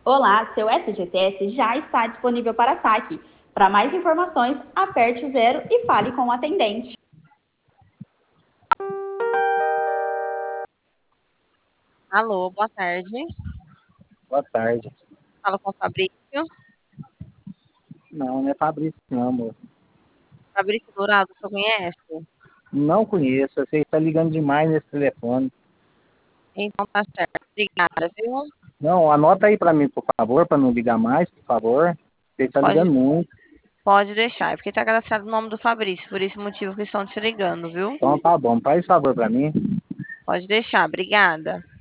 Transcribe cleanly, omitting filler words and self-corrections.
Olá, seu FGTS já está disponível para saque. Para mais informações, aperte o 0 e fale com o atendente. Alô, boa tarde. Boa tarde. Fala com o Fabrício. Não, não é Fabrício, não, amor. Fabrício Dourado, você conhece? Não conheço. Você está ligando demais nesse telefone. Então tá certo. Obrigada, viu? Não, anota aí para mim, por favor, para não ligar mais, por favor. Você está ligando muito. Pode deixar. É porque tá cadastrado o nome do Fabrício, por esse motivo que estão te ligando, viu? Então tá bom. Faz favor para mim. Pode deixar. Obrigada.